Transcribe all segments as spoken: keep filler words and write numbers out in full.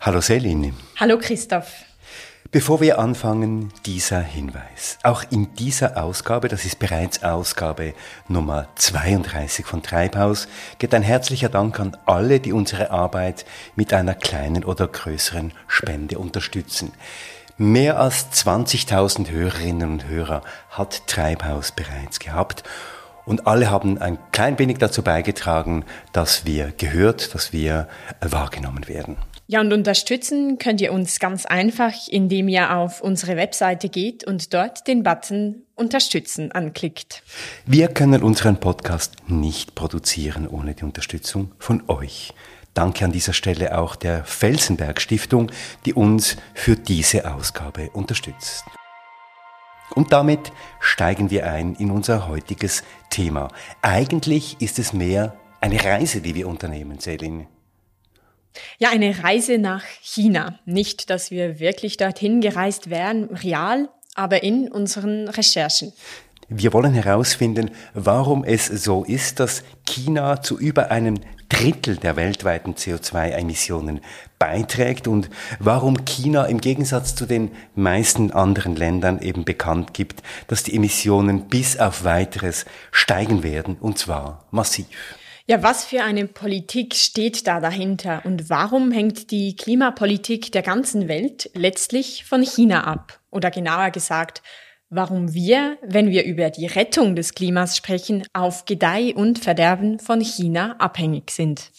Hallo Selin. Hallo Christoph. Bevor wir anfangen, dieser Hinweis. Auch in dieser Ausgabe, das ist bereits Ausgabe Nummer zweiunddreißig von Treibhaus, geht ein herzlicher Dank an alle, die unsere Arbeit mit einer kleinen oder größeren Spende unterstützen. Mehr als zwanzigtausend Hörerinnen und Hörer hat Treibhaus bereits gehabt und alle haben ein klein wenig dazu beigetragen, dass wir gehört, dass wir wahrgenommen werden. Ja, und unterstützen könnt ihr uns ganz einfach, indem ihr auf unsere Webseite geht und dort den Button Unterstützen anklickt. Wir können unseren Podcast nicht produzieren ohne die Unterstützung von euch. Danke an dieser Stelle auch der Felsenberg Stiftung, die uns für diese Ausgabe unterstützt. Und damit steigen wir ein in unser heutiges Thema. Eigentlich ist es mehr eine Reise, die wir unternehmen, Selin. Ja, eine Reise nach China. Nicht, dass wir wirklich dorthin gereist wären, real, aber in unseren Recherchen. Wir wollen herausfinden, warum es so ist, dass China zu über einem Drittel der weltweiten C O zwei Emissionen beiträgt und warum China im Gegensatz zu den meisten anderen Ländern eben bekannt gibt, dass die Emissionen bis auf Weiteres steigen werden, und zwar massiv. Ja, was für eine Politik steht da dahinter und warum hängt die Klimapolitik der ganzen Welt letztlich von China ab? Oder genauer gesagt, warum wir, wenn wir über die Rettung des Klimas sprechen, auf Gedeih und Verderben von China abhängig sind.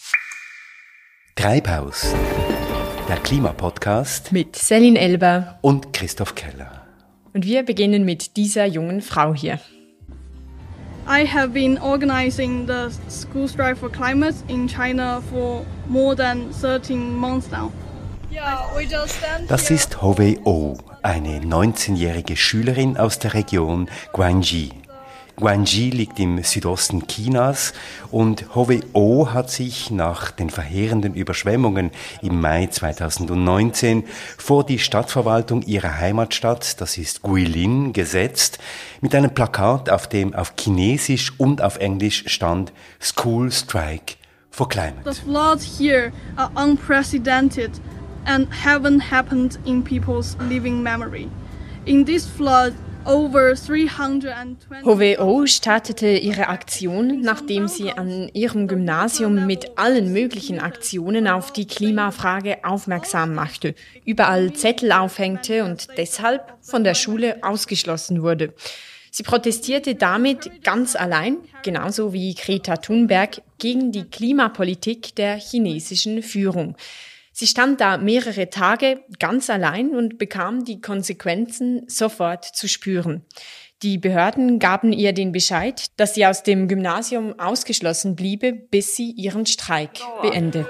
Treibhaus, der Klimapodcast mit Selin Elber und Christoph Keller. Und wir beginnen mit dieser jungen Frau hier. I have been organizing the School Strike for Climate in China for more than thirteen months now. Das ist Hovey Oh, eine neunzehnjährige Schülerin aus der Region Guangxi. Guangxi liegt im Südosten Chinas und Hovey Oh hat sich nach den verheerenden Überschwemmungen im Mai zweitausendneunzehn vor die Stadtverwaltung ihrer Heimatstadt, das ist Guilin, gesetzt, mit einem Plakat, auf dem auf Chinesisch und auf Englisch stand School Strike for Climate. The floods here are unprecedented and haven't happened in people's living memory. In this flood, Hovey Oh startete ihre Aktion, nachdem sie an ihrem Gymnasium mit allen möglichen Aktionen auf die Klimafrage aufmerksam machte, überall Zettel aufhängte und deshalb von der Schule ausgeschlossen wurde. Sie protestierte damit ganz allein, genauso wie Greta Thunberg, gegen die Klimapolitik der chinesischen Führung. Sie stand da mehrere Tage ganz allein und bekam die Konsequenzen sofort zu spüren. Die Behörden gaben ihr den Bescheid, dass sie aus dem Gymnasium ausgeschlossen bliebe, bis sie ihren Streik beende.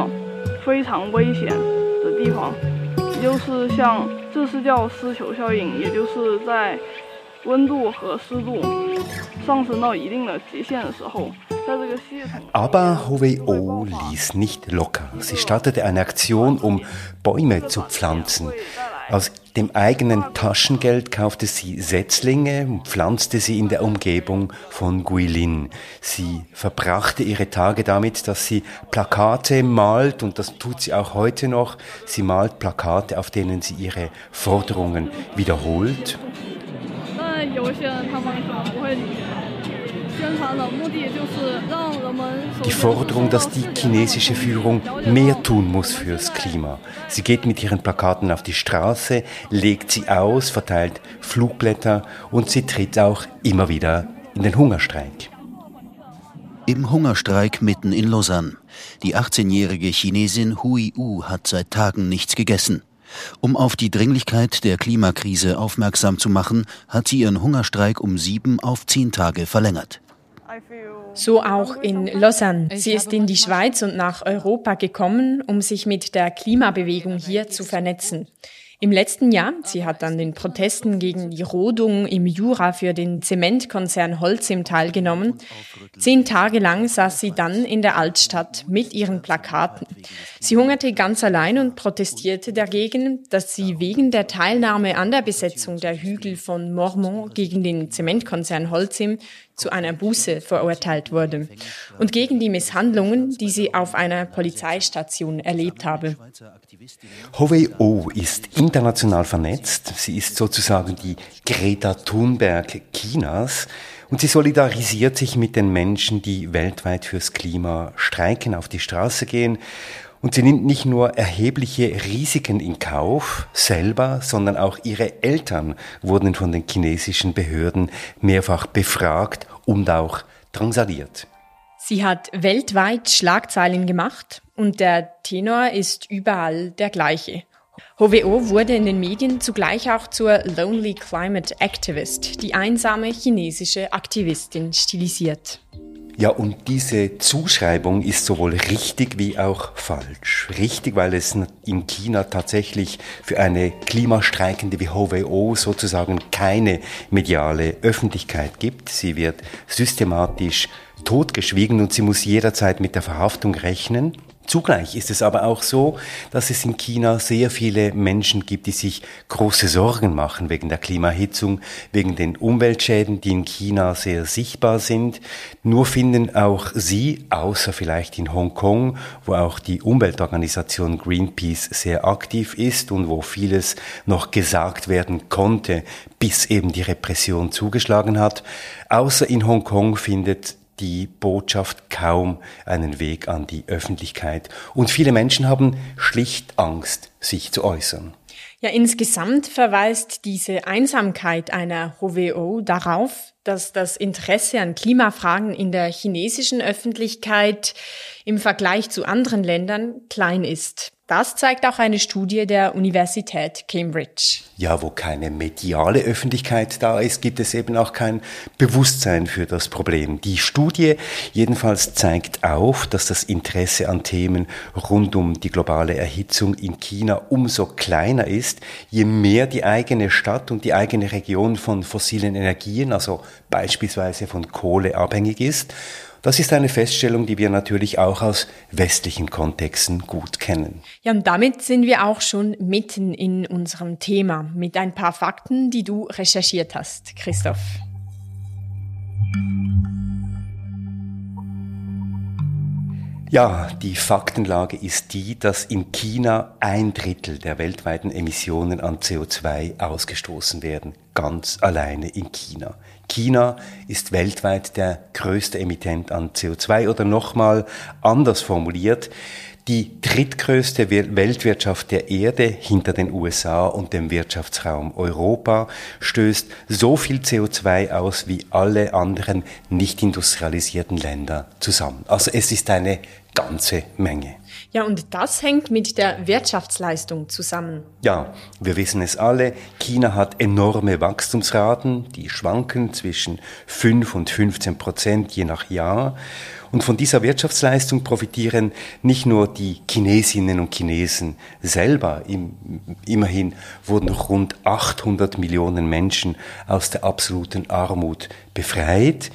Aber Hovey Oh ließ nicht locker. Sie startete eine Aktion, um Bäume zu pflanzen. Aus dem eigenen Taschengeld kaufte sie Setzlinge und pflanzte sie in der Umgebung von Guilin. Sie verbrachte ihre Tage damit, dass sie Plakate malt, und das tut sie auch heute noch. Sie malt Plakate, auf denen sie ihre Forderungen wiederholt. Die Forderung, dass die chinesische Führung mehr tun muss fürs Klima. Sie geht mit ihren Plakaten auf die Straße, legt sie aus, verteilt Flugblätter und sie tritt auch immer wieder in den Hungerstreik. Im Hungerstreik mitten in Lausanne. Die achtzehnjährige Chinesin Hui U hat seit Tagen nichts gegessen. Um auf die Dringlichkeit der Klimakrise aufmerksam zu machen, hat sie ihren Hungerstreik um sieben auf zehn Tage verlängert. So auch in Lausanne. Sie ist in die Schweiz und nach Europa gekommen, um sich mit der Klimabewegung hier zu vernetzen. Im letzten Jahr, sie hat an den Protesten gegen die Rodung im Jura für den Zementkonzern Holcim teilgenommen. Zehn Tage lang saß sie dann in der Altstadt mit ihren Plakaten. Sie hungerte ganz allein und protestierte dagegen, dass sie wegen der Teilnahme an der Besetzung der Hügel von Mormont gegen den Zementkonzern Holcim zu einer Buße verurteilt wurde und gegen die Misshandlungen, die sie auf einer Polizeistation erlebt habe. Hovey O ist international vernetzt. Sie ist sozusagen die Greta Thunberg Chinas und sie solidarisiert sich mit den Menschen, die weltweit fürs Klima streiken, auf die Straße gehen. Und sie nimmt nicht nur erhebliche Risiken in Kauf selber, sondern auch ihre Eltern wurden von den chinesischen Behörden mehrfach befragt und auch drangsaliert. Sie hat weltweit Schlagzeilen gemacht und der Tenor ist überall der gleiche. Hovey O wurde in den Medien zugleich auch zur Lonely Climate Activist, die einsame chinesische Aktivistin, stilisiert. Ja, und diese Zuschreibung ist sowohl richtig wie auch falsch. Richtig, weil es in China tatsächlich für eine Klimastreikende wie Hovey O sozusagen keine mediale Öffentlichkeit gibt. Sie wird systematisch totgeschwiegen und sie muss jederzeit mit der Verhaftung rechnen. Zugleich ist es aber auch so, dass es in China sehr viele Menschen gibt, die sich große Sorgen machen wegen der Klimaerhitzung, wegen den Umweltschäden, die in China sehr sichtbar sind. Nur finden auch sie, außer vielleicht in Hongkong, wo auch die Umweltorganisation Greenpeace sehr aktiv ist und wo vieles noch gesagt werden konnte, bis eben die Repression zugeschlagen hat, außer in Hongkong findet die Botschaft kaum einen Weg an die Öffentlichkeit. Und viele Menschen haben schlicht Angst, sich zu äußern. Ja, insgesamt verweist diese Einsamkeit einer Hovey O darauf, dass das Interesse an Klimafragen in der chinesischen Öffentlichkeit im Vergleich zu anderen Ländern klein ist. Das zeigt auch eine Studie der Universität Cambridge. Ja, wo keine mediale Öffentlichkeit da ist, gibt es eben auch kein Bewusstsein für das Problem. Die Studie jedenfalls zeigt auf, dass das Interesse an Themen rund um die globale Erhitzung in China umso kleiner ist, je mehr die eigene Stadt und die eigene Region von fossilen Energien, also beispielsweise von Kohle, abhängig ist. Das ist eine Feststellung, die wir natürlich auch aus westlichen Kontexten gut kennen. Ja, und damit sind wir auch schon mitten in unserem Thema mit ein paar Fakten, die du recherchiert hast, Christoph. Ja, die Faktenlage ist die, dass in China ein Drittel der weltweiten Emissionen an C O zwei ausgestoßen werden, ganz alleine in China. China ist weltweit der größte Emittent an C O zwei oder nochmal anders formuliert, die drittgrößte Weltwirtschaft der Erde hinter den U S A und dem Wirtschaftsraum Europa stößt so viel C O zwei aus wie alle anderen nicht industrialisierten Länder zusammen. Also es ist eine ganze Menge. Ja, und das hängt mit der Wirtschaftsleistung zusammen. Ja, wir wissen es alle, China hat enorme Wachstumsraten, die schwanken zwischen fünf und fünfzehn Prozent je nach Jahr. Und von dieser Wirtschaftsleistung profitieren nicht nur die Chinesinnen und Chinesen selber. Immerhin wurden rund achthundert Millionen Menschen aus der absoluten Armut befreit.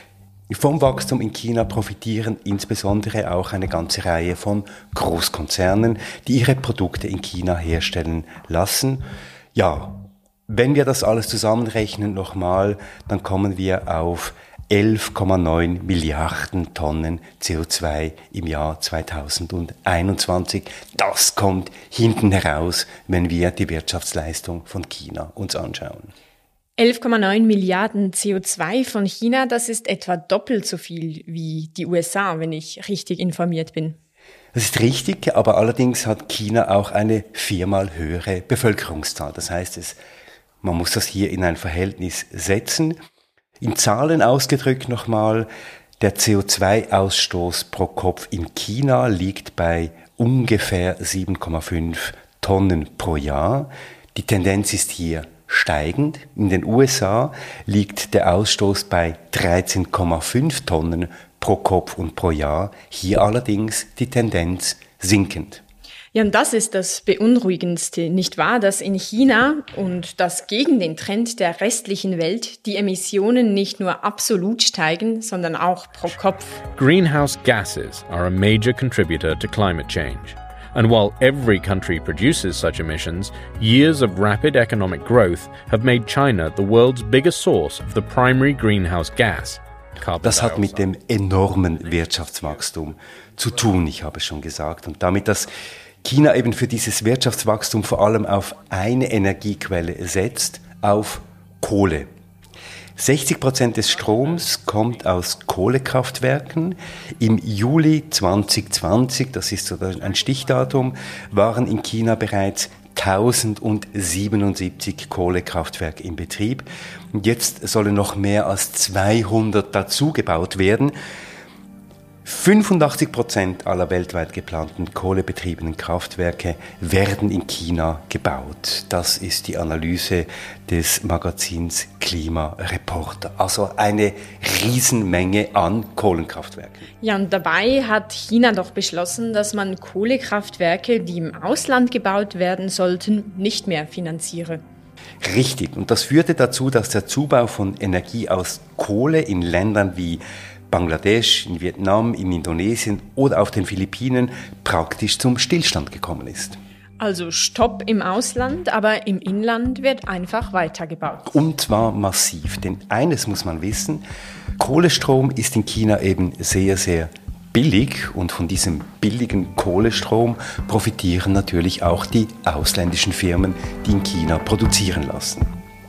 Vom Wachstum in China profitieren insbesondere auch eine ganze Reihe von Großkonzernen, die ihre Produkte in China herstellen lassen. Ja, wenn wir das alles zusammenrechnen nochmal, dann kommen wir auf elf Komma neun Milliarden Tonnen C O zwei im Jahr zweitausendeinundzwanzig. Das kommt hinten heraus, wenn wir die Wirtschaftsleistung von China uns anschauen. elf Komma neun Milliarden C O zwei von China, das ist etwa doppelt so viel wie die U S A, wenn ich richtig informiert bin. Das ist richtig, aber allerdings hat China auch eine viermal höhere Bevölkerungszahl. Das heißt, es, man muss das hier in ein Verhältnis setzen. In Zahlen ausgedrückt nochmal, der C O zwei Ausstoß pro Kopf in China liegt bei ungefähr sieben Komma fünf Tonnen pro Jahr. Die Tendenz ist hier steigend. In den U S A liegt der Ausstoß bei dreizehn Komma fünf Tonnen pro Kopf und pro Jahr. Hier allerdings die Tendenz sinkend. Ja, und das ist das Beunruhigendste, nicht wahr? Dass in China und das gegen den Trend der restlichen Welt die Emissionen nicht nur absolut steigen, sondern auch pro Kopf. Greenhouse gases are a major contributor to climate change. And while every country produces such emissions, years of rapid economic growth have made China the world's biggest source of the primary greenhouse gas. carbon Das hat mit dioxide. dem enormen Wirtschaftswachstum zu tun, ich habe es schon gesagt. Und damit, dass China eben für dieses Wirtschaftswachstum vor allem auf eine Energiequelle setzt, auf Kohle. sechzig Prozent des Stroms kommt aus Kohlekraftwerken. Im Juli zwanzig zwanzig, das ist so ein Stichdatum, waren in China bereits tausendsiebenundsiebzig Kohlekraftwerke in Betrieb. Und jetzt sollen noch mehr als zweihundert dazugebaut werden. fünfundachtzig Prozent aller weltweit geplanten kohlebetriebenen Kraftwerke werden in China gebaut. Das ist die Analyse des Magazins Klimareporter. Also eine Riesenmenge an Kohlenkraftwerken. Ja, und dabei hat China doch beschlossen, dass man Kohlekraftwerke, die im Ausland gebaut werden sollten, nicht mehr finanziere. Richtig. Und das führte dazu, dass der Zubau von Energie aus Kohle in Ländern wie Bangladesch, in Vietnam, in Indonesien oder auf den Philippinen praktisch zum Stillstand gekommen ist. Also Stopp im Ausland, aber im Inland wird einfach weitergebaut. Und zwar massiv, denn eines muss man wissen, Kohlestrom ist in China eben sehr, sehr billig und von diesem billigen Kohlestrom profitieren natürlich auch die ausländischen Firmen, die in China produzieren lassen.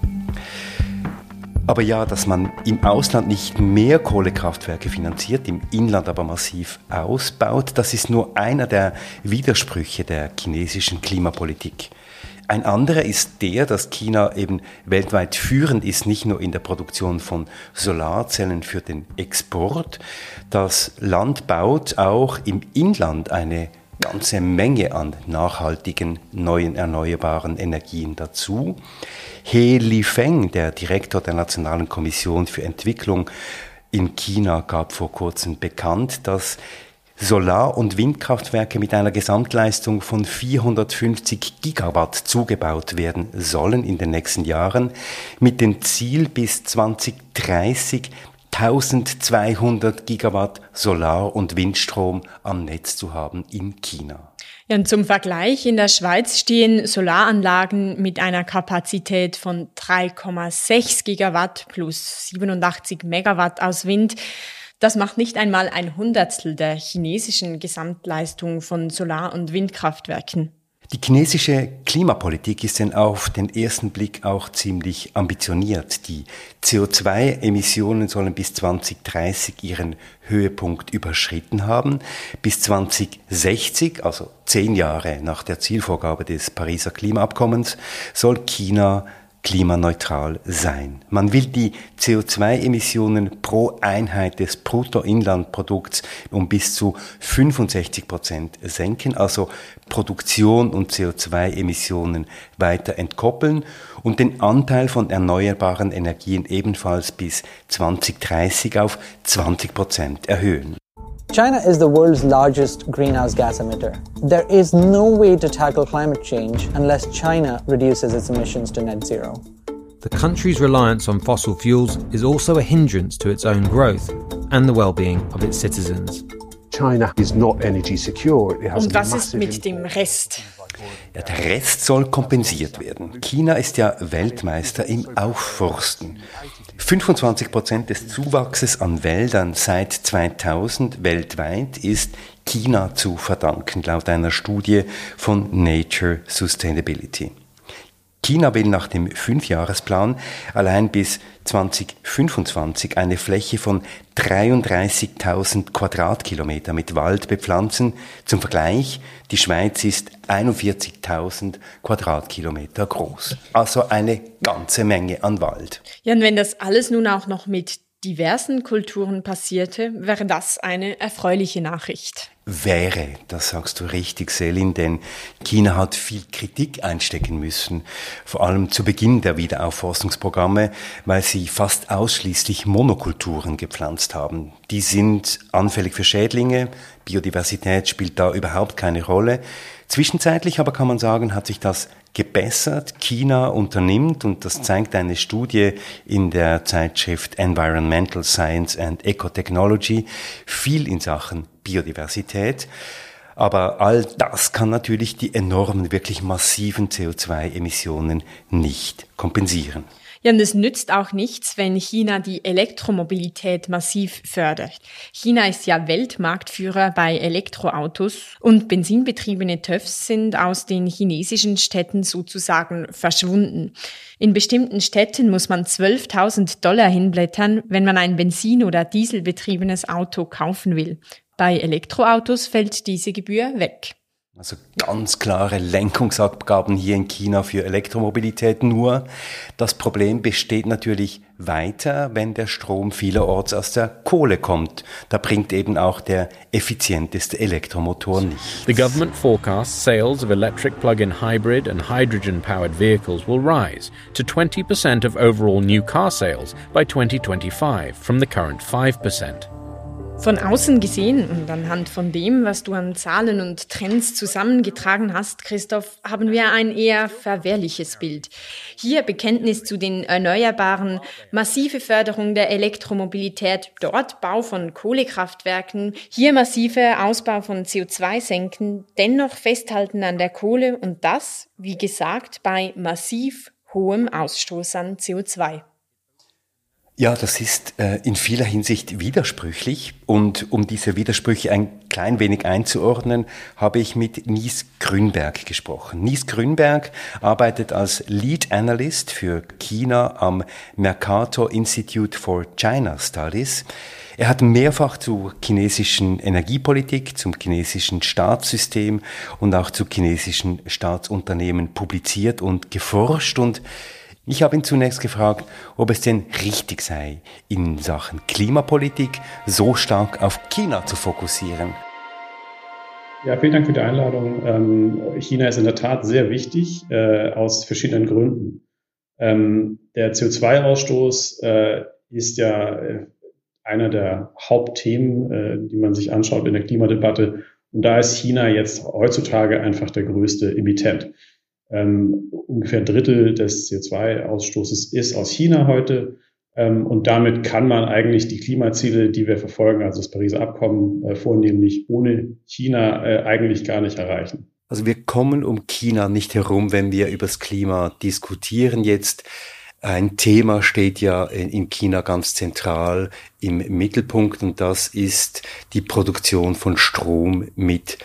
Aber ja, dass man im Ausland nicht mehr Kohlekraftwerke finanziert, im Inland aber massiv ausbaut, das ist nur einer der Widersprüche der chinesischen Klimapolitik. Ein anderer ist der, dass China eben weltweit führend ist, nicht nur in der Produktion von Solarzellen für den Export. Das Land baut auch im Inland eine ganze Menge an nachhaltigen, neuen, erneuerbaren Energien dazu. He Lifeng, der Direktor der Nationalen Kommission für Entwicklung in China, gab vor kurzem bekannt, dass Solar- und Windkraftwerke mit einer Gesamtleistung von vierhundertfünfzig Gigawatt zugebaut werden sollen in den nächsten Jahren, mit dem Ziel bis zwanzig dreißig eintausendzweihundert Gigawatt Solar- und Windstrom am Netz zu haben in China. Ja, und zum Vergleich, in der Schweiz stehen Solaranlagen mit einer Kapazität von drei Komma sechs Gigawatt plus siebenundachtzig Megawatt aus Wind. Das macht nicht einmal ein Hundertstel der chinesischen Gesamtleistung von Solar- und Windkraftwerken. Die chinesische Klimapolitik ist denn auf den ersten Blick auch ziemlich ambitioniert. Die C O zwei Emissionen sollen bis zwanzig dreißig ihren Höhepunkt überschritten haben. Bis zwanzig sechzig, also zehn Jahre nach der Zielvorgabe des Pariser Klimaabkommens, soll China klimaneutral sein. Man will die C O zwei Emissionen pro Einheit des Bruttoinlandprodukts um bis zu fünfundsechzig Prozent senken, also Produktion und C O zwei Emissionen weiter entkoppeln und den Anteil von erneuerbaren Energien ebenfalls bis zwanzig dreißig auf zwanzig Prozent erhöhen. China is the world's largest greenhouse gas emitter. There is no way to tackle climate change unless China reduces its emissions to net zero. The country's reliance on fossil fuels is also a hindrance to its own growth and the well-being of its citizens. China is not energy secure. It has Und a was ist massive mit dem import. Rest? Ja, der Rest soll kompensiert werden. China ist ja Weltmeister im Aufforsten. fünfundzwanzig Prozent des Zuwachses an Wäldern seit zweitausend weltweit ist China zu verdanken, laut einer Studie von Nature Sustainability. China will nach dem Fünfjahresplan allein bis zwanzig fünfundzwanzig eine Fläche von dreiunddreißigtausend Quadratkilometer mit Wald bepflanzen. Zum Vergleich, die Schweiz ist einundvierzigtausend Quadratkilometer groß. Also eine ganze Menge an Wald. Ja, und wenn das alles nun auch noch mit diversen Kulturen passierte, wäre das eine erfreuliche Nachricht. Wäre, das sagst du richtig, Selin, denn China hat viel Kritik einstecken müssen, vor allem zu Beginn der Wiederaufforstungsprogramme, weil sie fast ausschließlich Monokulturen gepflanzt haben. Die sind anfällig für Schädlinge, Biodiversität spielt da überhaupt keine Rolle. Zwischenzeitlich aber kann man sagen, hat sich das gebessert. China unternimmt, und das zeigt eine Studie in der Zeitschrift Environmental Science and Ecotechnology, viel in Sachen Biodiversität. Aber all das kann natürlich die enormen, wirklich massiven C O zwei Emissionen nicht kompensieren. Ja, und es nützt auch nichts, wenn China die Elektromobilität massiv fördert. China ist ja Weltmarktführer bei Elektroautos und benzinbetriebene T Ö Fs sind aus den chinesischen Städten sozusagen verschwunden. In bestimmten Städten muss man zwölftausend Dollar hinblättern, wenn man ein Benzin- oder Dieselbetriebenes Auto kaufen will. Bei Elektroautos fällt diese Gebühr weg. Also ganz klare Lenkungsabgaben hier in China für Elektromobilität. Nur das Problem besteht natürlich weiter, wenn der Strom vielerorts aus der Kohle kommt. Da bringt eben auch der effizienteste Elektromotor nichts. The government forecasts sales of electric plug-in hybrid and hydrogen-powered vehicles will rise to twenty percent of overall new car sales by twenty twenty-five from the current five percent. Von außen gesehen und anhand von dem, was du an Zahlen und Trends zusammengetragen hast, Christoph, haben wir ein eher verwehrliches Bild. Hier Bekenntnis zu den Erneuerbaren, massive Förderung der Elektromobilität, dort Bau von Kohlekraftwerken, hier massive Ausbau von C O zwei Senken, dennoch festhalten an der Kohle und das, wie gesagt, bei massiv hohem Ausstoß an C O zwei. Ja, das ist äh, in vieler Hinsicht widersprüchlich und um diese Widersprüche ein klein wenig einzuordnen, habe ich mit Nies Grünberg gesprochen. Nies Grünberg arbeitet als Lead Analyst für China am Mercator Institute for China Studies. Er hat mehrfach zur chinesischen Energiepolitik, zum chinesischen Staatssystem und auch zu chinesischen Staatsunternehmen publiziert und geforscht und ich habe ihn zunächst gefragt, ob es denn richtig sei, in Sachen Klimapolitik so stark auf China zu fokussieren. Ja, vielen Dank für die Einladung. China ist in der Tat sehr wichtig, aus verschiedenen Gründen. Der C O zwei Ausstoß ist ja einer der Hauptthemen, die man sich anschaut in der Klimadebatte. Und da ist China jetzt heutzutage einfach der größte Emittent. Ähm, ungefähr ein Drittel des C O zwei Ausstoßes ist aus China heute. Ähm, und damit kann man eigentlich die Klimaziele, die wir verfolgen, also das Pariser Abkommen, äh, vornehmlich ohne China äh, eigentlich gar nicht erreichen. Also wir kommen um China nicht herum, wenn wir über das Klima diskutieren jetzt. Ein Thema steht ja in China ganz zentral im Mittelpunkt und das ist die Produktion von Strom mit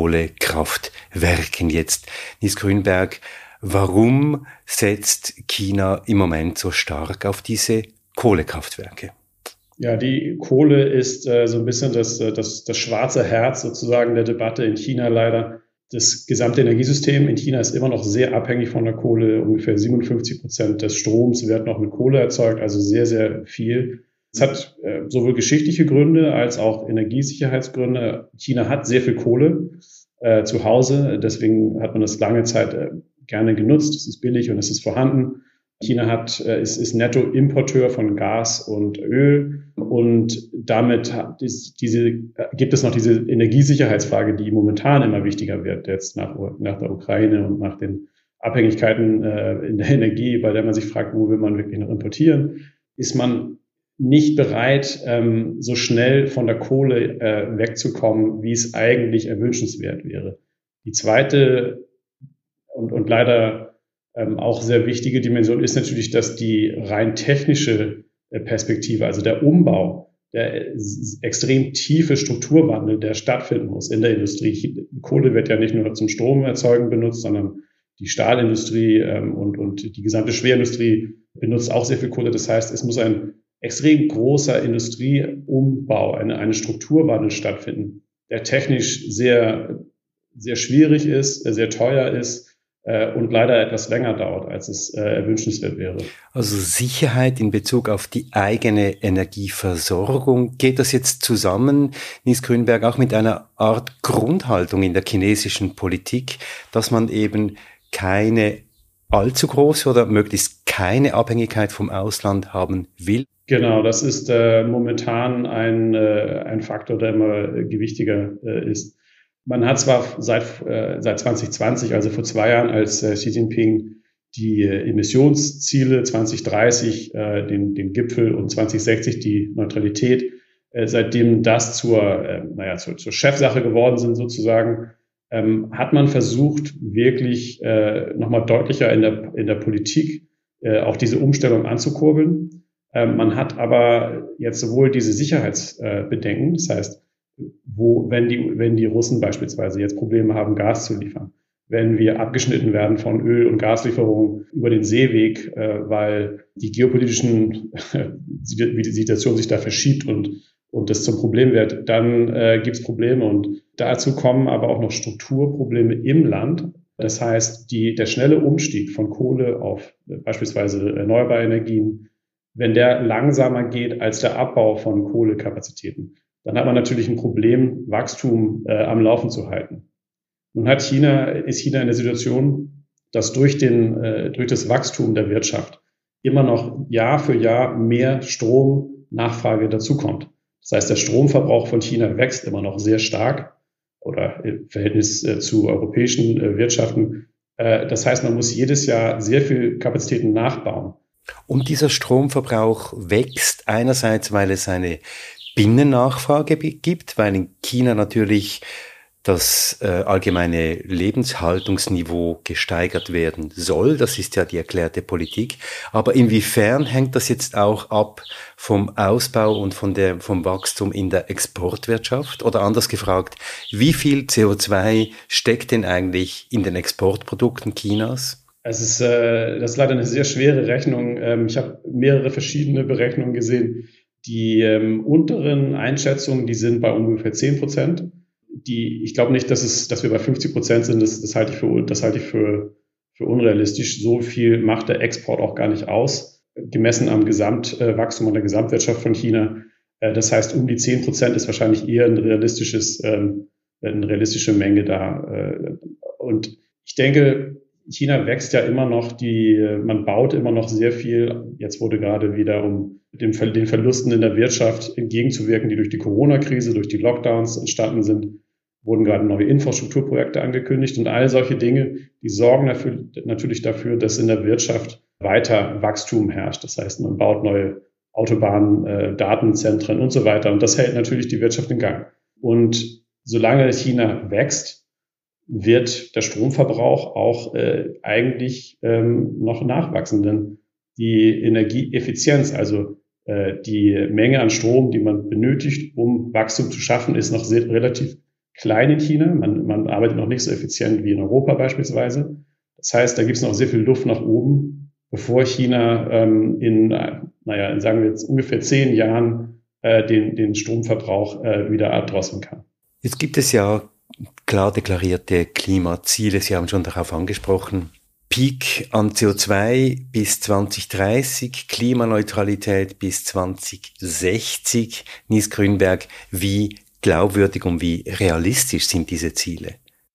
Kohlekraftwerken. Jetzt, Nies Grünberg, warum setzt China im Moment so stark auf diese Kohlekraftwerke? Ja, die Kohle ist äh, so ein bisschen das, das, das schwarze Herz sozusagen der Debatte in China leider. Das gesamte Energiesystem in China ist immer noch sehr abhängig von der Kohle. Ungefähr siebenundfünfzig Prozent des Stroms wird noch mit Kohle erzeugt, also sehr, sehr viel. Es hat äh, sowohl geschichtliche Gründe als auch Energiesicherheitsgründe. China hat sehr viel Kohle äh, zu Hause, deswegen hat man das lange Zeit äh, gerne genutzt. Es ist billig und es ist vorhanden. China hat, äh, ist, ist Nettoimporteur von Gas und Öl und damit hat es diese, gibt es noch diese Energiesicherheitsfrage, die momentan immer wichtiger wird, jetzt nach, nach der Ukraine und nach den Abhängigkeiten äh, in der Energie, bei der man sich fragt, wo will man wirklich noch importieren, ist man nicht bereit, ähm, so schnell von der Kohle äh, wegzukommen, wie es eigentlich erwünschenswert wäre. Die zweite und, und leider ähm, auch sehr wichtige Dimension ist natürlich, dass die rein technische äh, Perspektive, also der Umbau, der extrem tiefe Strukturwandel, der stattfinden muss in der Industrie. Kohle wird ja nicht nur zum Stromerzeugen benutzt, sondern die Stahlindustrie ähm, und, und die gesamte Schwerindustrie benutzt auch sehr viel Kohle. Das heißt, es muss ein extrem großer Industrieumbau, eine, eine Strukturwandel stattfinden, der technisch sehr, sehr schwierig ist, sehr teuer ist äh, und leider etwas länger dauert, als es äh, erwünschenswert wäre. Also Sicherheit in Bezug auf die eigene Energieversorgung. Geht das jetzt zusammen, Nies Grünberg, auch mit einer Art Grundhaltung in der chinesischen Politik, dass man eben keine allzu große oder möglichst keine Abhängigkeit vom Ausland haben will? Genau, das ist äh, momentan ein, äh, ein Faktor, der immer gewichtiger äh, ist. Man hat zwar seit, äh, seit zwanzig zwanzig, also vor zwei Jahren, als äh, Xi Jinping die äh, Emissionsziele zwanzig dreißig, äh, den, den Gipfel und zwanzig sechzig die Neutralität, äh, seitdem das zur, äh, naja, zur, zur Chefsache geworden sind sozusagen, ähm, hat man versucht, wirklich äh, nochmal deutlicher in der, in der Politik äh, auch diese Umstellung anzukurbeln. Ähm, man hat aber jetzt sowohl diese Sicherheitsbedenken, äh, das heißt, wo, wenn die, wenn die Russen beispielsweise jetzt Probleme haben, Gas zu liefern, wenn wir abgeschnitten werden von Öl- und Gaslieferungen über den Seeweg, äh, weil die geopolitischen, wie die Situation sich da verschiebt und, und das zum Problem wird, dann äh, gibt es Probleme. Und dazu kommen aber auch noch Strukturprobleme im Land. Das heißt, die, der schnelle Umstieg von Kohle auf äh, beispielsweise erneuerbare Energien, wenn der langsamer geht als der Abbau von Kohlekapazitäten, dann hat man natürlich ein Problem, Wachstum äh, am Laufen zu halten. Nun hat China, ist China in der Situation, dass durch den, äh, durch das Wachstum der Wirtschaft immer noch Jahr für Jahr mehr Stromnachfrage dazukommt. Das heißt, der Stromverbrauch von China wächst immer noch sehr stark oder im Verhältnis äh, zu europäischen äh, Wirtschaften. Äh, das heißt, man muss jedes Jahr sehr viel Kapazitäten nachbauen. Und dieser Stromverbrauch wächst einerseits, weil es eine Binnennachfrage gibt, weil in China natürlich das äh, allgemeine Lebenshaltungsniveau gesteigert werden soll. Das ist ja die erklärte Politik. Aber inwiefern hängt das jetzt auch ab vom Ausbau und von der, vom Wachstum in der Exportwirtschaft? Oder anders gefragt, wie viel C O zwei steckt denn eigentlich in den Exportprodukten Chinas? Es ist, äh, das ist leider eine sehr schwere Rechnung. Ähm, ich habe mehrere verschiedene Berechnungen gesehen. Die ähm, unteren Einschätzungen, die sind bei ungefähr zehn Prozent. Die, ich glaube nicht, dass es, dass wir bei fünfzig Prozent sind. Das, das halte ich für, das halte ich für, für unrealistisch. So viel macht der Export auch gar nicht aus, gemessen am Gesamtwachstum und der Gesamtwirtschaft von China. Äh, das heißt, um die zehn Prozent ist wahrscheinlich eher ein realistisches, ähm, eine realistische Menge da. Äh, und ich denke, China wächst ja immer noch, die, man baut immer noch sehr viel. Jetzt wurde gerade wieder, um den, den Verlusten in der Wirtschaft entgegenzuwirken, die durch die Corona-Krise, durch die Lockdowns entstanden sind, wurden gerade neue Infrastrukturprojekte angekündigt. Und all solche Dinge, die sorgen dafür, natürlich dafür, dass in der Wirtschaft weiter Wachstum herrscht. Das heißt, man baut neue Autobahnen, äh, Datenzentren und so weiter. Und das hält natürlich die Wirtschaft in Gang. Und solange China wächst, wird der Stromverbrauch auch äh, eigentlich ähm, noch nachwachsen. Denn die Energieeffizienz, also äh, die Menge an Strom, die man benötigt, um Wachstum zu schaffen, ist noch sehr, relativ klein in China. Man, man arbeitet noch nicht so effizient wie in Europa beispielsweise. Das heißt, da gibt es noch sehr viel Luft nach oben, bevor China ähm, in, naja, sagen wir jetzt ungefähr zehn Jahren äh, den, den Stromverbrauch äh, wieder erdrosseln kann. Jetzt gibt es ja klar deklarierte Klimaziele. Sie haben schon darauf angesprochen. Peak an C O zwei bis zwanzig dreißig, Klimaneutralität bis zwanzig sechzig. Nils Grünberg, wie glaubwürdig und wie realistisch sind diese Ziele?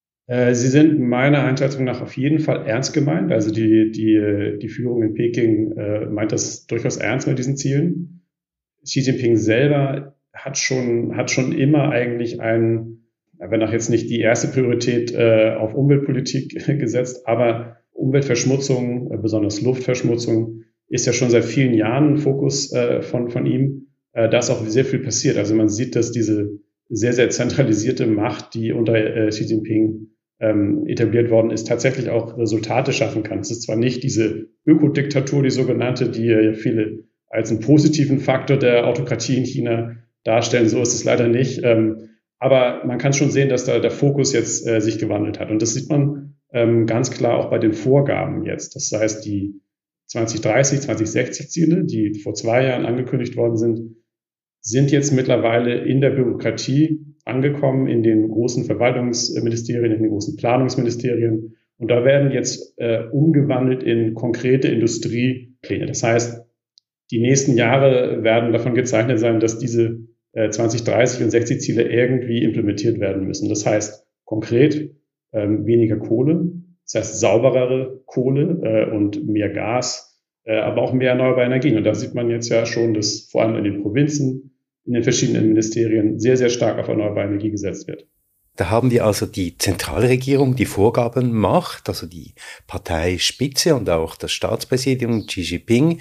Sie sind meiner Einschätzung nach auf jeden Fall ernst gemeint. Also die, die, die Führung in Peking äh, meint das durchaus ernst mit diesen Zielen. Xi Jinping selber hat schon, hat schon immer eigentlich einen, wenn auch jetzt nicht die erste Priorität äh, auf Umweltpolitik gesetzt, aber Umweltverschmutzung, äh, besonders Luftverschmutzung, ist ja schon seit vielen Jahren ein Fokus äh, von, von ihm. Äh, da ist auch sehr viel passiert. Also man sieht, dass diese sehr, sehr zentralisierte Macht, die unter äh, Xi Jinping ähm, etabliert worden ist, tatsächlich auch Resultate schaffen kann. Es ist zwar nicht diese Ökodiktatur, die sogenannte, die ja viele als einen positiven Faktor der Autokratie in China darstellen, so ist es leider nicht. Ähm, aber man kann schon sehen, dass da der Fokus jetzt äh, sich gewandelt hat. Und das sieht man ähm, ganz klar auch bei den Vorgaben jetzt. Das heißt, die zwanzig dreißig, zwanzig sechzig Ziele, die vor zwei Jahren angekündigt worden sind, sind jetzt mittlerweile in der Bürokratie angekommen, in den großen Verwaltungsministerien, in den großen Planungsministerien. Und da werden jetzt äh, umgewandelt in konkrete Industriepläne. Das heißt, die nächsten Jahre werden davon gezeichnet sein, dass diese äh, zwanzig dreißig und sechzig Ziele irgendwie implementiert werden müssen. Das heißt konkret ähm, weniger Kohle, das heißt sauberere Kohle äh, und mehr Gas, äh, aber auch mehr erneuerbare Energien. Und da sieht man jetzt ja schon, dass vor allem in den Provinzen, in den verschiedenen Ministerien sehr, sehr stark auf erneuerbare Energie gesetzt wird. Da haben wir also die Zentralregierung, die Vorgaben macht, also die Parteispitze und auch das Staatspräsidium Xi Jinping.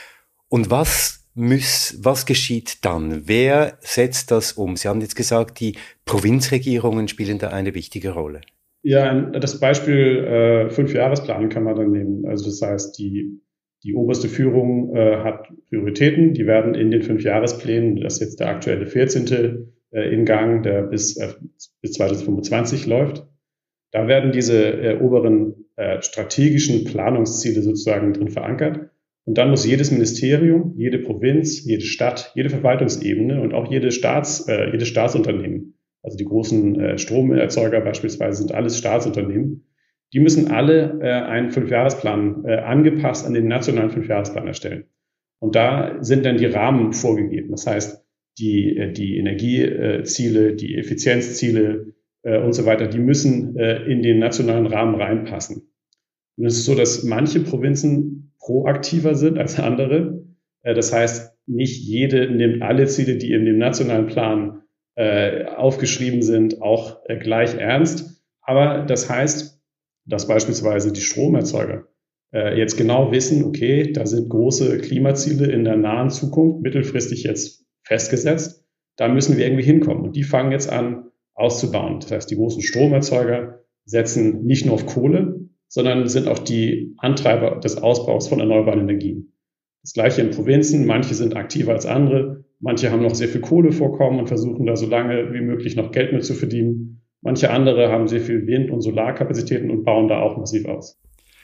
Und was muss, was geschieht dann? Wer setzt das um? Sie haben jetzt gesagt, die Provinzregierungen spielen da eine wichtige Rolle. Ja, das Beispiel äh, Fünfjahresplan kann man dann nehmen. Also das heißt, die Die oberste Führung äh, hat Prioritäten, die werden in den Fünfjahresplänen, das ist jetzt der aktuelle vierzehnte Äh, in Gang, der bis, äh, bis zweitausendfünfundzwanzig läuft. Da werden diese äh, oberen äh, strategischen Planungsziele sozusagen drin verankert. Und dann muss jedes Ministerium, jede Provinz, jede Stadt, jede Verwaltungsebene und auch jede Staats, äh, jedes Staatsunternehmen, also die großen äh, Stromerzeuger beispielsweise sind alles Staatsunternehmen, die müssen alle äh, einen Fünfjahresplan äh, angepasst an den nationalen Fünfjahresplan erstellen. Und da sind dann die Rahmen vorgegeben. Das heißt, die, die Energieziele, die Effizienzziele äh, und so weiter, die müssen äh, in den nationalen Rahmen reinpassen. Und es ist so, dass manche Provinzen proaktiver sind als andere. Äh, das heißt, nicht jede nimmt alle Ziele, die in dem nationalen Plan äh, aufgeschrieben sind, auch äh, gleich ernst. Aber das heißt, dass beispielsweise die Stromerzeuger äh, jetzt genau wissen, okay, da sind große Klimaziele in der nahen Zukunft, mittelfristig jetzt festgesetzt, da müssen wir irgendwie hinkommen. Und die fangen jetzt an auszubauen. Das heißt, die großen Stromerzeuger setzen nicht nur auf Kohle, sondern sind auch die Antreiber des Ausbaus von erneuerbaren Energien. Das Gleiche in Provinzen. Manche sind aktiver als andere. Manche haben noch sehr viel Kohlevorkommen und versuchen da so lange wie möglich noch Geld mit zu verdienen. Manche andere haben sehr viel Wind- und Solarkapazitäten und bauen da auch massiv aus.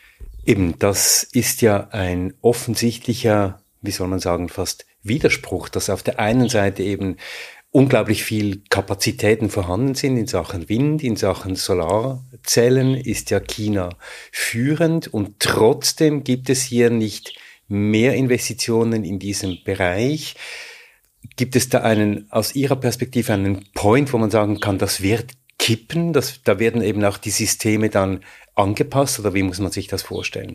Eben, das ist ja ein offensichtlicher, wie soll man sagen, fast Widerspruch, dass auf der einen Seite eben unglaublich viel Kapazitäten vorhanden sind in Sachen Wind, in Sachen Solarzellen ist ja China führend und trotzdem gibt es hier nicht mehr Investitionen in diesem Bereich. Gibt es da einen, aus Ihrer Perspektive einen Point, wo man sagen kann, das wird kippen, das, da werden eben auch die Systeme dann angepasst oder wie muss man sich das vorstellen?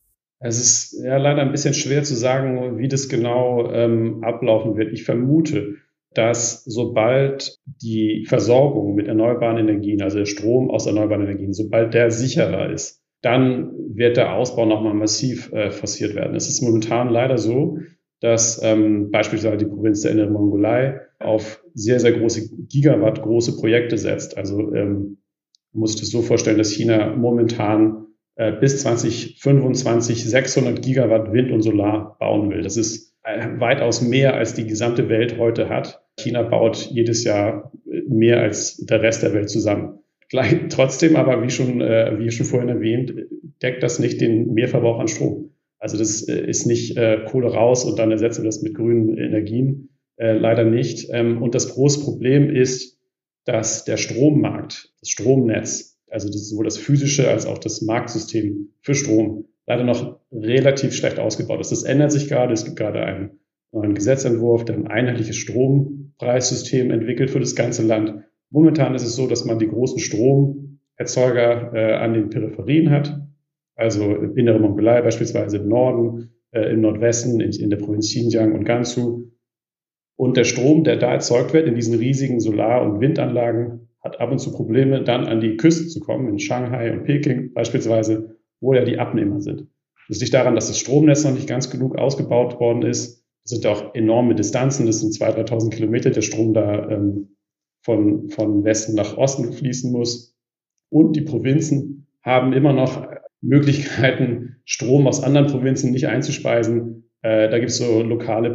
Es ist ja leider ein bisschen schwer zu sagen, wie das genau ähm, ablaufen wird. Ich vermute, dass sobald die Versorgung mit erneuerbaren Energien, also der Strom aus erneuerbaren Energien, sobald der sicherer ist, dann wird der Ausbau nochmal massiv äh, forciert werden. Es ist momentan leider so, dass ähm, beispielsweise die Provinz der Inneren Mongolei auf sehr, sehr große Gigawatt große Projekte setzt. Also ähm, man muss sich das so vorstellen, dass China momentan äh, bis zwanzig fünfundzwanzig sechshundert Gigawatt Wind und Solar bauen will. Das ist äh, weitaus mehr, als die gesamte Welt heute hat. China baut jedes Jahr mehr als der Rest der Welt zusammen. Gleich, trotzdem aber, wie schon, äh, wie schon vorhin erwähnt, deckt das nicht den Mehrverbrauch an Strom. Also das äh, ist nicht äh, Kohle raus und dann ersetzen wir das mit grünen Energien. Äh, leider nicht. Ähm, und das große Problem ist, dass der Strommarkt, das Stromnetz, also das, sowohl das physische als auch das Marktsystem für Strom, leider noch relativ schlecht ausgebaut ist. Das ändert sich gerade. Es gibt gerade einen neuen Gesetzentwurf, der ein einheitliches Strompreissystem entwickelt für das ganze Land. Momentan ist es so, dass man die großen Stromerzeuger äh, an den Peripherien hat, also im Inneren Mongolei beispielsweise im Norden, äh, im Nordwesten, in, in der Provinz Xinjiang und Gansu. Und der Strom, der da erzeugt wird in diesen riesigen Solar- und Windanlagen, hat ab und zu Probleme, dann an die Küste zu kommen, in Shanghai und Peking beispielsweise, wo ja die Abnehmer sind. Das liegt daran, dass das Stromnetz noch nicht ganz genug ausgebaut worden ist. Das sind auch enorme Distanzen, das sind zweitausend, dreitausend Kilometer, der Strom da ähm, von, von Westen nach Osten fließen muss. Und die Provinzen haben immer noch Möglichkeiten, Strom aus anderen Provinzen nicht einzuspeisen. Äh, da gibt es so lokale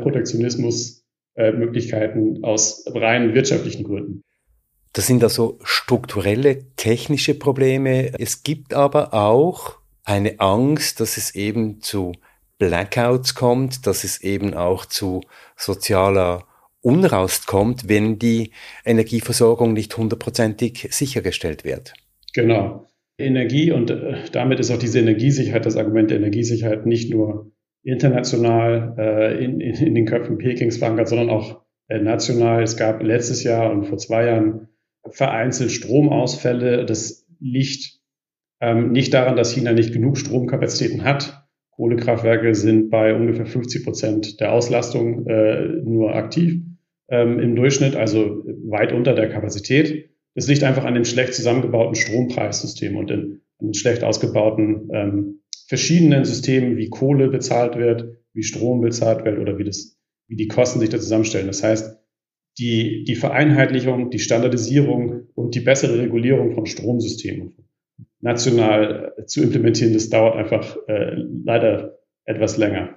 Protektionismus-Möglichkeiten äh, aus rein wirtschaftlichen Gründen. Das sind also strukturelle, technische Probleme. Es gibt aber auch eine Angst, dass es eben zu Blackouts kommt, dass es eben auch zu sozialer Unrast kommt, wenn die Energieversorgung nicht hundertprozentig sichergestellt wird. Genau. Energie und äh, damit ist auch diese Energiesicherheit, das Argument der Energiesicherheit nicht nur international äh, in, in, in den Köpfen Pekings verankert, sondern auch äh, national. Es gab letztes Jahr und vor zwei Jahren vereinzelt Stromausfälle. Das liegt ähm, nicht daran, dass China nicht genug Stromkapazitäten hat. Kohlekraftwerke sind bei ungefähr fünfzig Prozent der Auslastung äh, nur aktiv ähm, im Durchschnitt, also weit unter der Kapazität. Das liegt einfach an dem schlecht zusammengebauten Strompreissystem und in, an den schlecht ausgebauten ähm, verschiedenen Systemen, wie Kohle bezahlt wird, wie Strom bezahlt wird oder wie, das, wie die Kosten sich da zusammenstellen. Das heißt, die, die Vereinheitlichung, die Standardisierung und die bessere Regulierung von Stromsystemen national äh, zu implementieren, das dauert einfach äh, leider etwas länger.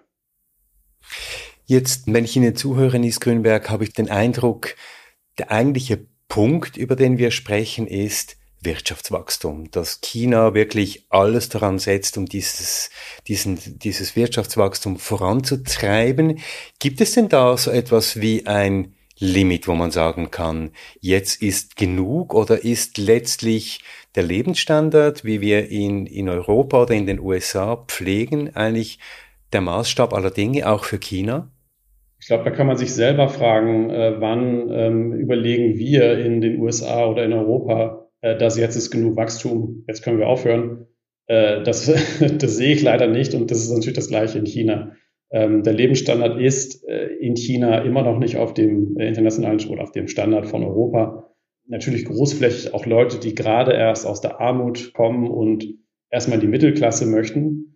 Jetzt, wenn ich Ihnen zuhöre, Nils Grünberg, habe ich den Eindruck, der eigentliche Punkt, über den wir sprechen, ist Wirtschaftswachstum, dass China wirklich alles daran setzt, um dieses, diesen, dieses Wirtschaftswachstum voranzutreiben. Gibt es denn da so etwas wie ein Limit, wo man sagen kann, jetzt ist genug, oder ist letztlich der Lebensstandard, wie wir ihn in Europa oder in den U S A pflegen, eigentlich der Maßstab aller Dinge, auch für China? Ich glaube, da kann man sich selber fragen, äh, wann ähm, überlegen wir in den U S A oder in Europa, äh, dass jetzt ist genug Wachstum, jetzt können wir aufhören. Äh, das, das sehe ich leider nicht, und das ist natürlich das Gleiche in China. Ähm, der Lebensstandard ist äh, in China immer noch nicht auf dem äh, internationalen oder auf dem Standard von Europa. Natürlich großflächig auch Leute, die gerade erst aus der Armut kommen und erstmal die Mittelklasse möchten.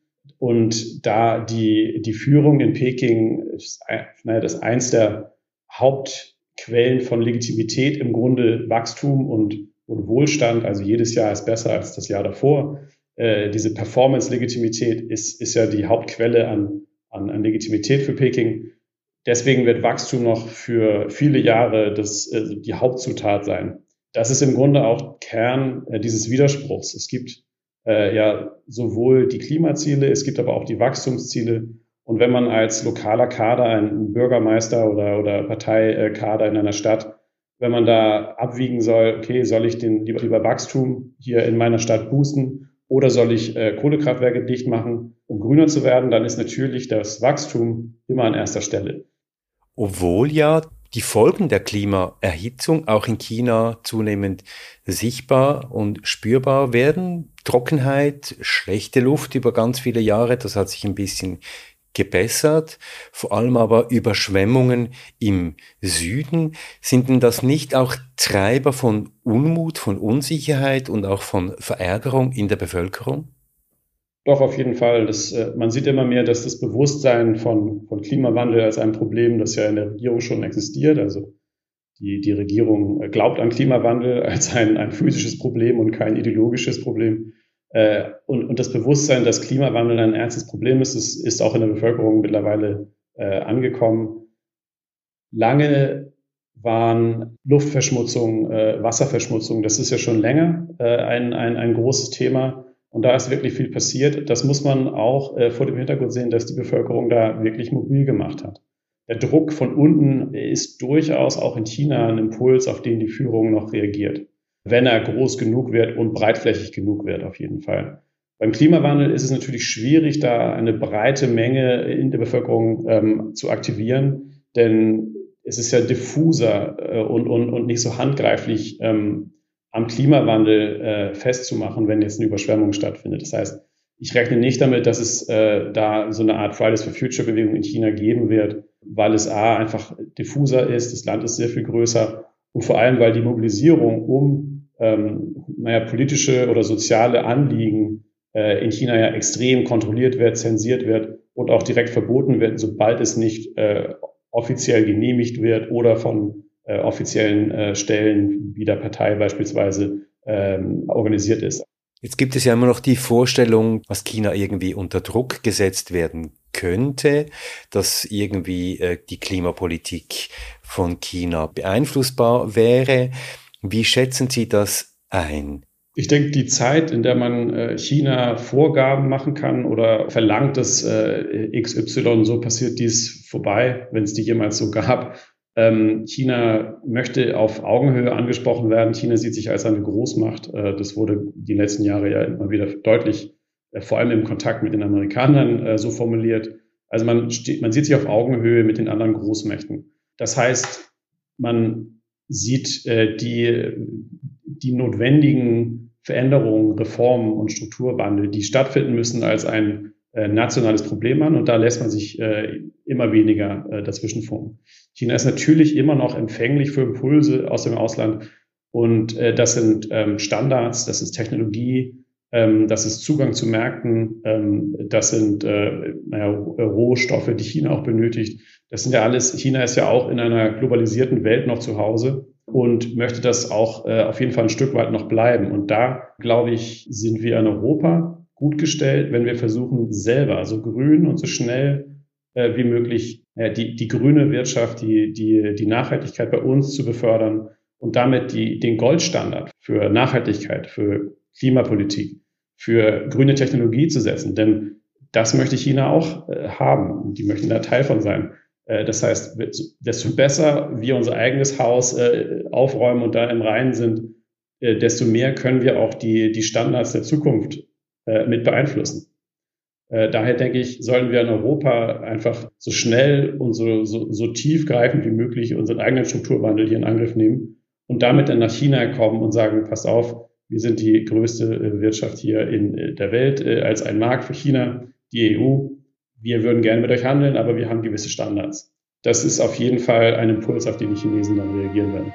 Und da die, die Führung in Peking ist, naja, das ist eins der Hauptquellen von Legitimität, im Grunde Wachstum und, und Wohlstand. Also jedes Jahr ist besser als das Jahr davor. Äh, diese Performance-Legitimität ist, ist ja die Hauptquelle an, an, an Legitimität für Peking. Deswegen wird Wachstum noch für viele Jahre das, äh, die Hauptzutat sein. Das ist im Grunde auch Kern äh, dieses Widerspruchs. Es gibt Äh, ja sowohl die Klimaziele, es gibt aber auch die Wachstumsziele. Und wenn man als lokaler Kader, ein Bürgermeister oder, oder Parteikader in einer Stadt, wenn man da abwiegen soll, okay, soll ich den lieber, lieber Wachstum hier in meiner Stadt boosten oder soll ich äh, Kohlekraftwerke dicht machen, um grüner zu werden, dann ist natürlich das Wachstum immer an erster Stelle. Obwohl ja die Folgen der Klimaerhitzung auch in China zunehmend sichtbar und spürbar werden. Trockenheit, schlechte Luft über ganz viele Jahre, das hat sich ein bisschen gebessert. Vor allem aber Überschwemmungen im Süden. Sind denn das nicht auch Treiber von Unmut, von Unsicherheit und auch von Verärgerung in der Bevölkerung? Doch, auf jeden Fall. Das, äh, man sieht immer mehr, dass das Bewusstsein von, von Klimawandel als ein Problem, das ja in der Regierung schon existiert, also die, die Regierung glaubt an Klimawandel als ein, ein physisches Problem und kein ideologisches Problem. Äh, und, und das Bewusstsein, dass Klimawandel ein ernstes Problem ist, ist, ist auch in der Bevölkerung mittlerweile äh, angekommen. Lange waren Luftverschmutzung, äh, Wasserverschmutzung, das ist ja schon länger äh, ein, ein, ein großes Thema. Und da ist wirklich viel passiert. Das muss man auch äh, vor dem Hintergrund sehen, dass die Bevölkerung da wirklich mobil gemacht hat. Der Druck von unten ist durchaus auch in China ein Impuls, auf den die Führung noch reagiert. Wenn er groß genug wird und breitflächig genug wird, auf jeden Fall. Beim Klimawandel ist es natürlich schwierig, da eine breite Menge in der Bevölkerung ähm, zu aktivieren, denn es ist ja diffuser äh, und, und, und nicht so handgreiflich ähm, am Klimawandel äh, festzumachen, wenn jetzt eine Überschwemmung stattfindet. Das heißt, ich rechne nicht damit, dass es äh, da so eine Art Fridays for Future Bewegung in China geben wird, weil es A, einfach diffuser ist, das Land ist sehr viel größer und vor allem, weil die Mobilisierung um ähm, naja, politische oder soziale Anliegen äh, in China ja extrem kontrolliert wird, zensiert wird und auch direkt verboten wird, sobald es nicht äh, offiziell genehmigt wird oder von äh, offiziellen äh, Stellen wie der Partei beispielsweise ähm, organisiert ist. Jetzt gibt es ja immer noch die Vorstellung, dass China irgendwie unter Druck gesetzt werden könnte, dass irgendwie äh, die Klimapolitik von China beeinflussbar wäre. Wie schätzen Sie das ein? Ich denke, die Zeit, in der man äh, China Vorgaben machen kann oder verlangt, dass äh, X Y so passiert, die ist vorbei, wenn es die jemals so gab. Ähm, China möchte auf Augenhöhe angesprochen werden. China sieht sich als eine Großmacht. Äh, das wurde die letzten Jahre ja immer wieder deutlich, äh, vor allem im Kontakt mit den Amerikanern äh, so formuliert. Also man steht, man sieht sich auf Augenhöhe mit den anderen Großmächten. Das heißt, man sieht äh, die, die notwendigen Veränderungen, Reformen und Strukturwandel, die stattfinden müssen, als ein äh, nationales Problem an. Und da lässt man sich äh, immer weniger äh, dazwischen funken. China ist natürlich immer noch empfänglich für Impulse aus dem Ausland. Und äh, das sind ähm, Standards, das ist Technologie, ähm, das ist Zugang zu Märkten, ähm, das sind äh, naja, Rohstoffe, die China auch benötigt. Das sind ja alles, China ist ja auch in einer globalisierten Welt noch zu Hause und möchte das auch äh, auf jeden Fall ein Stück weit noch bleiben. Und da, glaube ich, sind wir in Europa gut gestellt, wenn wir versuchen, selber so grün und so schnell äh, wie möglich äh, die, die grüne Wirtschaft, die, die, die Nachhaltigkeit bei uns zu befördern und damit die, den Goldstandard für Nachhaltigkeit, für Klimapolitik, für grüne Technologie zu setzen. Denn das möchte China auch äh, haben. Die möchten da Teil von sein. Äh, das heißt, desto besser wir unser eigenes Haus äh, aufräumen und da im Reinen sind, äh, desto mehr können wir auch die, die Standards der Zukunft äh, mit beeinflussen. Äh, daher denke ich, sollen wir in Europa einfach so schnell und so, so, so tiefgreifend wie möglich unseren eigenen Strukturwandel hier in Angriff nehmen und damit dann nach China kommen und sagen, passt auf, wir sind die größte äh, Wirtschaft hier in äh, der Welt äh, als ein Markt für China. Die E U, wir würden gerne mit euch handeln, aber wir haben gewisse Standards. Das ist auf jeden Fall ein Impuls, auf den die Chinesen dann reagieren werden.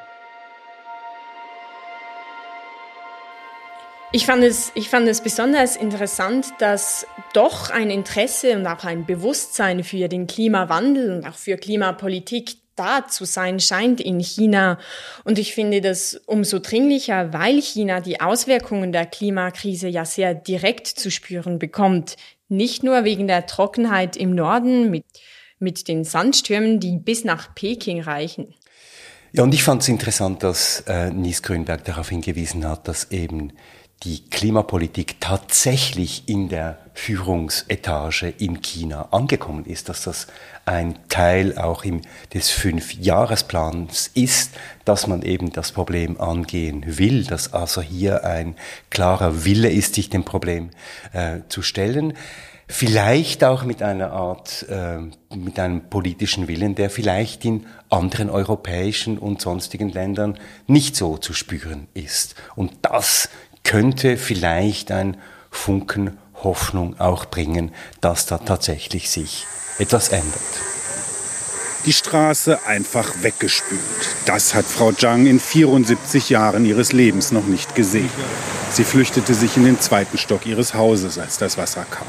Ich fand es, ich fand es besonders interessant, dass doch ein Interesse und auch ein Bewusstsein für den Klimawandel und auch für Klimapolitik da zu sein scheint in China. Und ich finde das umso dringlicher, weil China die Auswirkungen der Klimakrise ja sehr direkt zu spüren bekommt. Nicht nur wegen der Trockenheit im Norden mit, mit den Sandstürmen, die bis nach Peking reichen. Ja, und ich fand es interessant, dass äh, Nils Grünberg darauf hingewiesen hat, dass eben die Klimapolitik tatsächlich in der Führungsetage in China angekommen ist, dass das ein Teil auch im, des Fünfjahresplans ist, dass man eben das Problem angehen will, dass also hier ein klarer Wille ist, sich dem Problem äh, zu stellen. Vielleicht auch mit einer Art, äh, mit einem politischen Willen, der vielleicht in anderen europäischen und sonstigen Ländern nicht so zu spüren ist. Und das könnte vielleicht ein Funken Hoffnung auch bringen, dass da tatsächlich sich etwas ändert. Die Straße einfach weggespült. Das hat Frau Zhang in vierundsiebzig Jahren ihres Lebens noch nicht gesehen. Sie flüchtete sich in den zweiten Stock ihres Hauses, als das Wasser kam.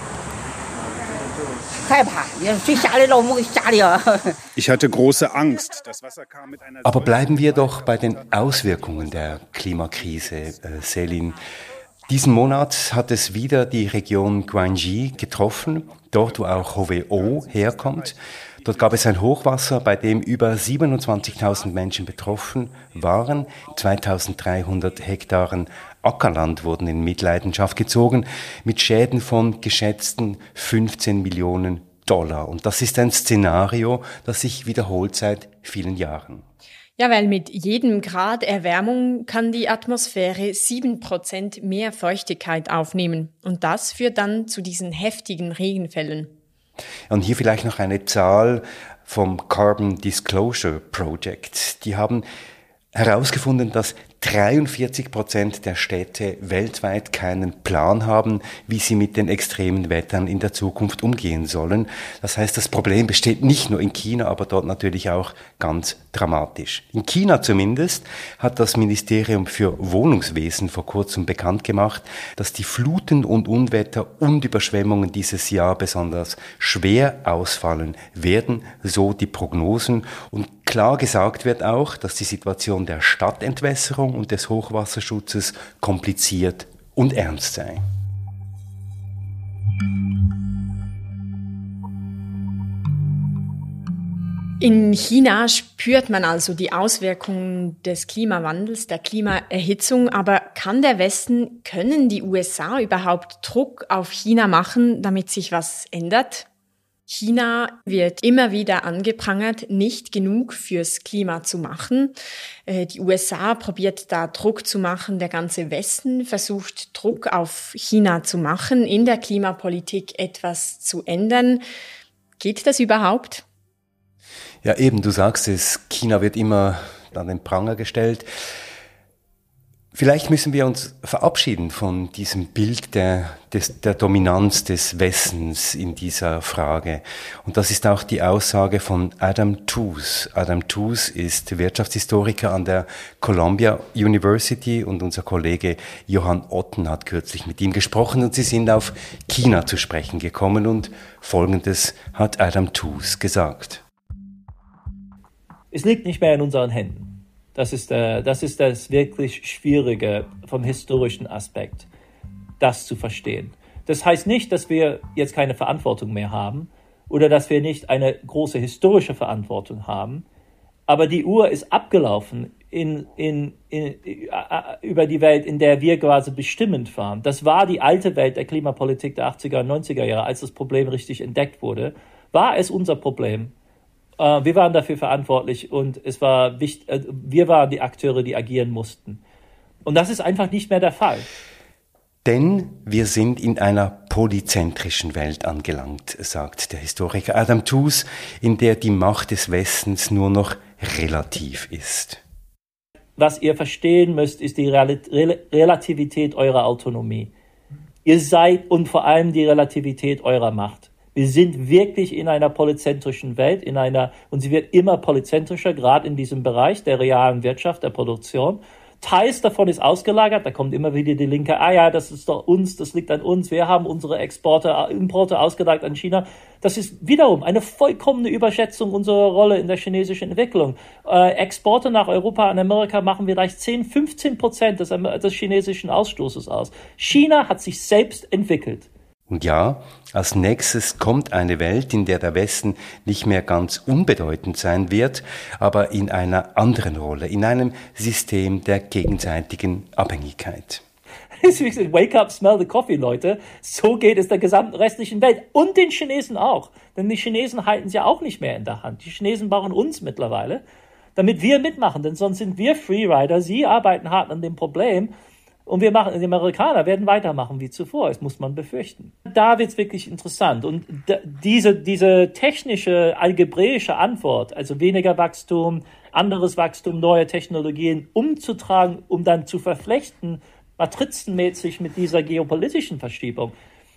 Ich hatte große Angst. Das Wasser kam mit einer Aber bleiben wir doch bei den Auswirkungen der Klimakrise, äh, Selin. Diesen Monat hat es wieder die Region Guangxi getroffen, dort wo auch Howe-O herkommt. Dort gab es ein Hochwasser, bei dem über siebenundzwanzigtausend Menschen betroffen waren. zweitausenddreihundert Hektaren Ackerland wurden in Mitleidenschaft gezogen, mit Schäden von geschätzten fünfzehn Millionen Dollar. Und das ist ein Szenario, das sich wiederholt seit vielen Jahren. Ja, weil mit jedem Grad Erwärmung kann die Atmosphäre sieben Prozent mehr Feuchtigkeit aufnehmen. Und das führt dann zu diesen heftigen Regenfällen. Und hier vielleicht noch eine Zahl vom Carbon Disclosure Project. Die haben herausgefunden, dass dreiundvierzig Prozent der Städte weltweit keinen Plan haben, wie sie mit den extremen Wettern in der Zukunft umgehen sollen. Das heißt, das Problem besteht nicht nur in China, aber dort natürlich auch ganz dramatisch. In China zumindest hat das Ministerium für Wohnungswesen vor kurzem bekannt gemacht, dass die Fluten und Unwetter und Überschwemmungen dieses Jahr besonders schwer ausfallen werden, so die Prognosen. Und klar gesagt wird auch, dass die Situation der Stadtentwässerung und des Hochwasserschutzes kompliziert und ernst sei. In China spürt man also die Auswirkungen des Klimawandels, der Klimaerhitzung. Aber kann der Westen, können die U S A überhaupt Druck auf China machen, damit sich was ändert? China wird immer wieder angeprangert, nicht genug fürs Klima zu machen. Die U S A probiert da Druck zu machen. Der ganze Westen versucht, Druck auf China zu machen, in der Klimapolitik etwas zu ändern. Geht das überhaupt? Ja, eben, du sagst es, China wird immer an den Pranger gestellt. Vielleicht müssen wir uns verabschieden von diesem Bild der, des, der Dominanz des Westens in dieser Frage. Und das ist auch die Aussage von Adam Tooze. Adam Tooze ist Wirtschaftshistoriker an der Columbia University und unser Kollege Johann Otten hat kürzlich mit ihm gesprochen und sie sind auf China zu sprechen gekommen und Folgendes hat Adam Tooze gesagt. Es liegt nicht mehr in unseren Händen. Das ist, äh, das ist das wirklich Schwierige vom historischen Aspekt, das zu verstehen. Das heißt nicht, dass wir jetzt keine Verantwortung mehr haben oder dass wir nicht eine große historische Verantwortung haben. Aber die Uhr ist abgelaufen in, in, in, über die Welt, in der wir quasi bestimmend waren. Das war die alte Welt der Klimapolitik der achtziger und neunziger Jahre, als das Problem richtig entdeckt wurde. War es unser Problem? Uh, wir waren dafür verantwortlich und es war wichtig, uh, wir waren die Akteure, die agieren mussten. Und das ist einfach nicht mehr der Fall. Denn wir sind in einer polyzentrischen Welt angelangt, sagt der Historiker Adam Tooze, in der die Macht des Westens nur noch relativ ist. Was ihr verstehen müsst, ist die Rel- Rel- Relativität eurer Autonomie. Ihr seid und vor allem die Relativität eurer Macht. Wir sind wirklich in einer polyzentrischen Welt, in einer, und sie wird immer polyzentrischer, gerade in diesem Bereich der realen Wirtschaft, der Produktion. Teils davon ist ausgelagert, da kommt immer wieder die Linke, ah ja, das ist doch uns, das liegt an uns, wir haben unsere Exporte, Importe ausgelagert an China. Das ist wiederum eine vollkommene Überschätzung unserer Rolle in der chinesischen Entwicklung. Äh, Exporte nach Europa und Amerika machen vielleicht zehn, fünfzehn Prozent des, des chinesischen Ausstoßes aus. China hat sich selbst entwickelt. Und ja, als nächstes kommt eine Welt, in der der Westen nicht mehr ganz unbedeutend sein wird, aber in einer anderen Rolle, in einem System der gegenseitigen Abhängigkeit. Wake up, smell the coffee, Leute. So geht es der gesamten restlichen Welt und den Chinesen auch. Denn die Chinesen halten es ja auch nicht mehr in der Hand. Die Chinesen brauchen uns mittlerweile, damit wir mitmachen, denn sonst sind wir Freerider. Sie arbeiten hart an dem Problem. Und wir machen, die Amerikaner werden weitermachen wie zuvor, das muss man befürchten. Da wird's wirklich interessant. Und d- diese, diese technische, algebräische Antwort, also weniger Wachstum, anderes Wachstum, neue Technologien umzutragen, um dann zu verflechten, matrizenmäßig mit dieser geopolitischen Verschiebung.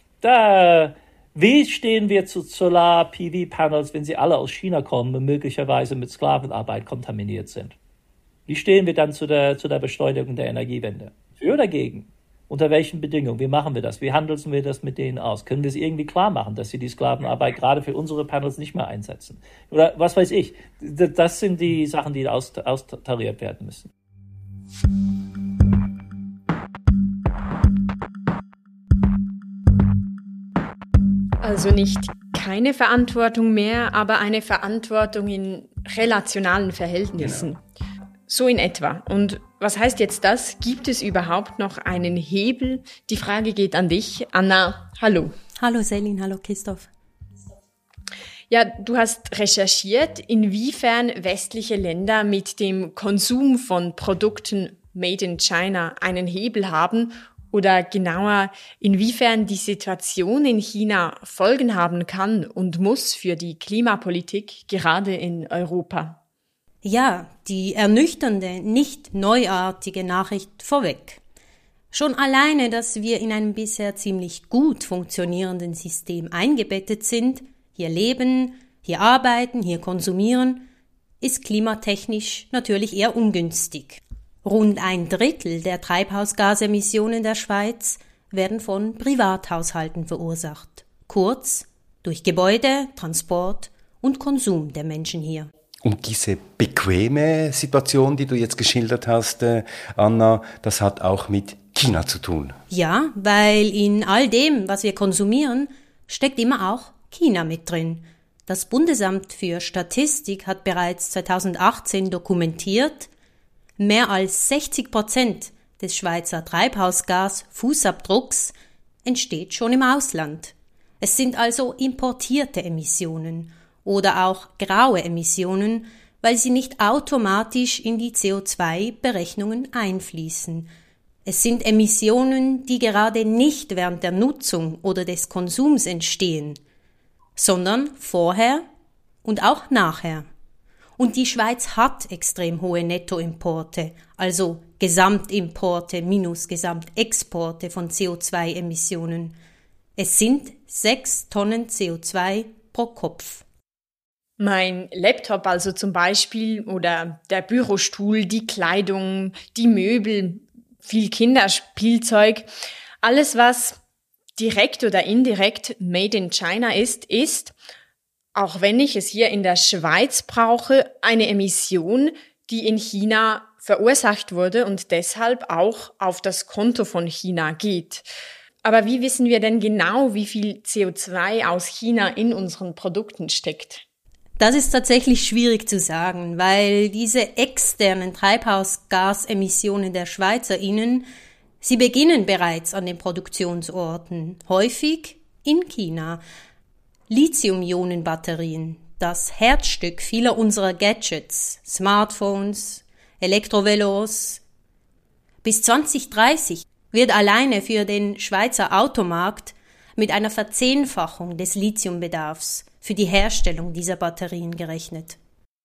Da, wie stehen wir zu Solar-P V-Panels, wenn sie alle aus China kommen und möglicherweise mit Sklavenarbeit kontaminiert sind? Wie stehen wir dann zu der, zu der Beschleunigung der Energiewende? Für oder dagegen? Unter welchen Bedingungen? Wie machen wir das? Wie handeln wir das mit denen aus? Können wir es irgendwie klar machen, dass sie die Sklavenarbeit gerade für unsere Panels nicht mehr einsetzen? Oder was weiß ich? Das sind die Sachen, die austariert werden müssen. Also nicht keine Verantwortung mehr, aber eine Verantwortung in relationalen Verhältnissen. Genau. So in etwa. Und was heißt jetzt das? Gibt es überhaupt noch einen Hebel? Die Frage geht an dich. Anna, hallo. Hallo Selin, hallo Christoph. Ja, du hast recherchiert, inwiefern westliche Länder mit dem Konsum von Produkten made in China einen Hebel haben oder genauer, inwiefern die Situation in China Folgen haben kann und muss für die Klimapolitik gerade in Europa. Ja, die ernüchternde, nicht neuartige Nachricht vorweg. Schon alleine, dass wir in einem bisher ziemlich gut funktionierenden System eingebettet sind, hier leben, hier arbeiten, hier konsumieren, ist klimatechnisch natürlich eher ungünstig. Rund ein Drittel der Treibhausgasemissionen der Schweiz werden von Privathaushalten verursacht. Kurz, durch Gebäude, Transport und Konsum der Menschen hier. Und diese bequeme Situation, die du jetzt geschildert hast, äh, Anna, das hat auch mit China zu tun. Ja, weil in all dem, was wir konsumieren, steckt immer auch China mit drin. Das Bundesamt für Statistik hat bereits zweitausendachtzehn dokumentiert, mehr als sechzig Prozent des Schweizer Treibhausgas-Fußabdrucks entsteht schon im Ausland. Es sind also importierte Emissionen oder auch graue Emissionen, weil sie nicht automatisch in die C O zwei Berechnungen einfließen. Es sind Emissionen, die gerade nicht während der Nutzung oder des Konsums entstehen, sondern vorher und auch nachher. Und die Schweiz hat extrem hohe Nettoimporte, also Gesamtimporte minus Gesamtexporte von C O zwei Emissionen. Es sind sechs Tonnen C O zwei pro Kopf. Mein Laptop also zum Beispiel oder der Bürostuhl, die Kleidung, die Möbel, viel Kinderspielzeug, alles was direkt oder indirekt made in China ist, ist, auch wenn ich es hier in der Schweiz brauche, eine Emission, die in China verursacht wurde und deshalb auch auf das Konto von China geht. Aber wie wissen wir denn genau, wie viel C O zwei aus China in unseren Produkten steckt? Das ist tatsächlich schwierig zu sagen, weil diese externen Treibhausgasemissionen der SchweizerInnen, sie beginnen bereits an den Produktionsorten, häufig in China. Lithium-Ionen-Batterien, das Herzstück vieler unserer Gadgets, Smartphones, Elektrovelos. Bis zwanzig dreißig wird alleine für den Schweizer Automarkt mit einer Verzehnfachung des Lithiumbedarfs für die Herstellung dieser Batterien gerechnet.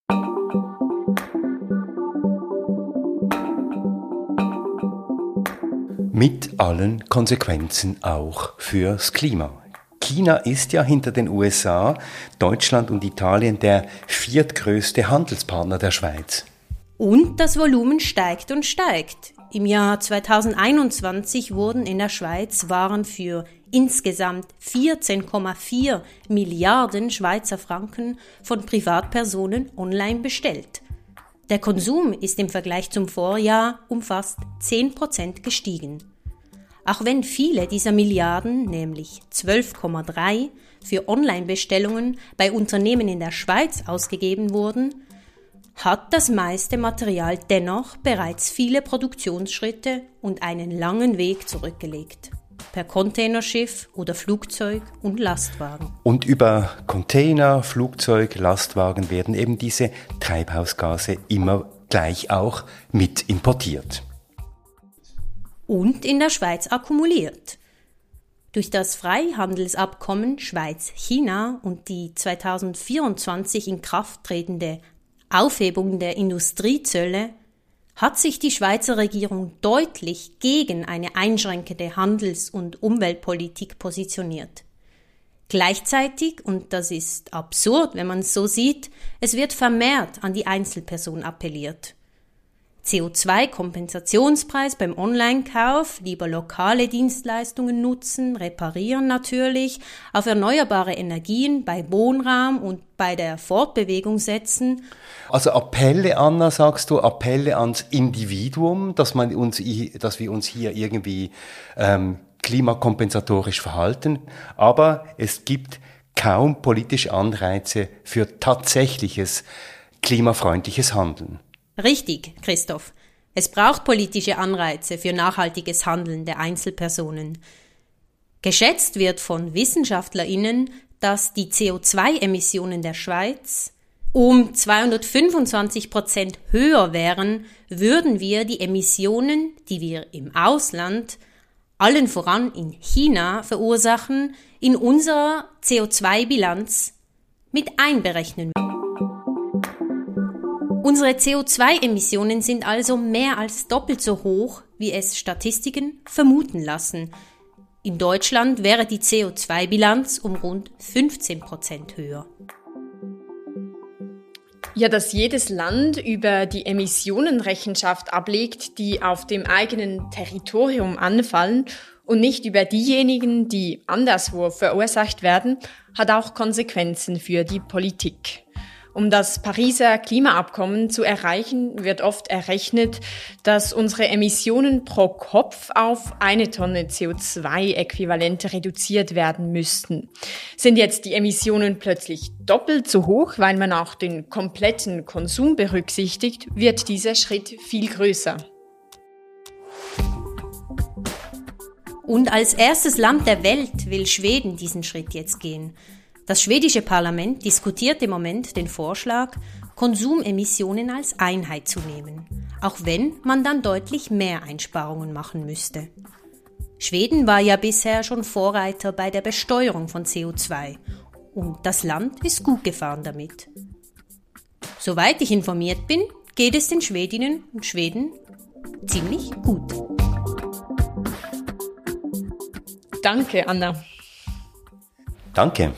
Mit allen Konsequenzen auch fürs Klima. China ist ja hinter den U S A, Deutschland und Italien der viertgrößte Handelspartner der Schweiz. Und das Volumen steigt und steigt. Im Jahr zweitausendeinundzwanzig wurden in der Schweiz Waren für insgesamt vierzehn Komma vier Milliarden Schweizer Franken von Privatpersonen online bestellt. Der Konsum ist im Vergleich zum Vorjahr um fast zehn Prozent gestiegen. Auch wenn viele dieser Milliarden, nämlich zwölf Komma drei, für Online-Bestellungen bei Unternehmen in der Schweiz ausgegeben wurden, hat das meiste Material dennoch bereits viele Produktionsschritte und einen langen Weg zurückgelegt. Per Containerschiff oder Flugzeug und Lastwagen. Und über Container, Flugzeug, Lastwagen werden eben diese Treibhausgase immer gleich auch mit importiert. Und in der Schweiz akkumuliert. Durch das Freihandelsabkommen Schweiz-China und die zweitausendvierundzwanzig in Kraft tretende Aufhebung der Industriezölle hat sich die Schweizer Regierung deutlich gegen eine einschränkende Handels- und Umweltpolitik positioniert. Gleichzeitig, und das ist absurd, wenn man es so sieht, es wird vermehrt an die Einzelperson appelliert. C O zwei Kompensationspreis beim Online-Kauf, lieber lokale Dienstleistungen nutzen, reparieren natürlich, auf erneuerbare Energien bei Wohnraum und bei der Fortbewegung setzen. Also Appelle, Anna, sagst du, Appelle ans Individuum, dass man uns, dass wir uns hier irgendwie ähm, klimakompensatorisch verhalten, aber es gibt kaum politische Anreize für tatsächliches klimafreundliches Handeln. Richtig, Christoph. Es braucht politische Anreize für nachhaltiges Handeln der Einzelpersonen. Geschätzt wird von WissenschaftlerInnen, dass die C O zwei Emissionen der Schweiz um zweihundertfünfundzwanzig Prozent höher wären, würden wir die Emissionen, die wir im Ausland, allen voran in China, verursachen, in unserer C O zwei Bilanz mit einberechnen. Unsere C O zwei Emissionen sind also mehr als doppelt so hoch, wie es Statistiken vermuten lassen. In Deutschland wäre die C O zwei Bilanz um rund fünfzehn Prozent höher. Ja, dass jedes Land über die Emissionen Rechenschaft ablegt, die auf dem eigenen Territorium anfallen und nicht über diejenigen, die anderswo verursacht werden, hat auch Konsequenzen für die Politik. Um das Pariser Klimaabkommen zu erreichen, wird oft errechnet, dass unsere Emissionen pro Kopf auf eine Tonne C O zwei Äquivalente reduziert werden müssten. Sind jetzt die Emissionen plötzlich doppelt so hoch, weil man auch den kompletten Konsum berücksichtigt, wird dieser Schritt viel größer. Und als erstes Land der Welt will Schweden diesen Schritt jetzt gehen. Das schwedische Parlament diskutiert im Moment den Vorschlag, Konsumemissionen als Einheit zu nehmen, auch wenn man dann deutlich mehr Einsparungen machen müsste. Schweden war ja bisher schon Vorreiter bei der Besteuerung von C O zwei und das Land ist gut gefahren damit. Soweit ich informiert bin, geht es den Schwedinnen und Schweden ziemlich gut. Danke, Anna. Danke.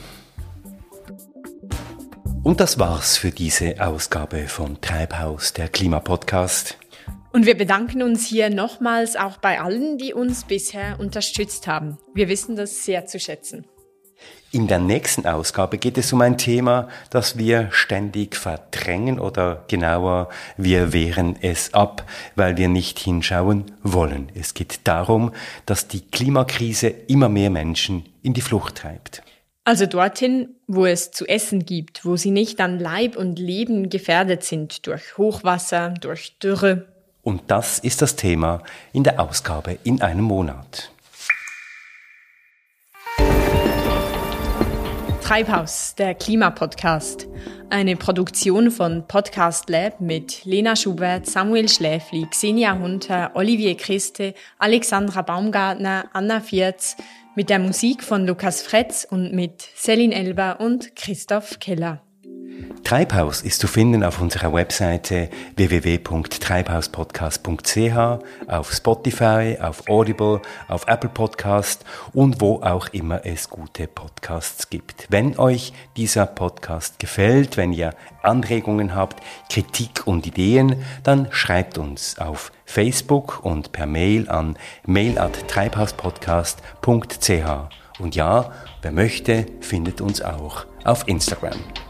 Und das war's für diese Ausgabe von Treibhaus, der Klimapodcast. Und wir bedanken uns hier nochmals auch bei allen, die uns bisher unterstützt haben. Wir wissen das sehr zu schätzen. In der nächsten Ausgabe geht es um ein Thema, das wir ständig verdrängen oder genauer, wir wehren es ab, weil wir nicht hinschauen wollen. Es geht darum, dass die Klimakrise immer mehr Menschen in die Flucht treibt. Also dorthin, wo es zu essen gibt, wo sie nicht an Leib und Leben gefährdet sind durch Hochwasser, durch Dürre. Und das ist das Thema in der Ausgabe in einem Monat. Treibhaus, der Klimapodcast. Eine Produktion von Podcast Lab mit Lena Schubert, Samuel Schläfli, Xenia Hunter, Olivier Christe, Alexandra Baumgartner, Anna Vierz, mit der Musik von Lukas Fretz und mit Selin Elber und Christoph Keller. Treibhaus ist zu finden auf unserer Webseite w w w punkt treibhauspodcast punkt c h, auf Spotify, auf Audible, auf Apple Podcast und wo auch immer es gute Podcasts gibt. Wenn euch dieser Podcast gefällt, wenn ihr Anregungen habt, Kritik und Ideen, dann schreibt uns auf Facebook und per Mail an mail at treibhauspodcast punkt c h. Und ja, wer möchte, findet uns auch auf Instagram.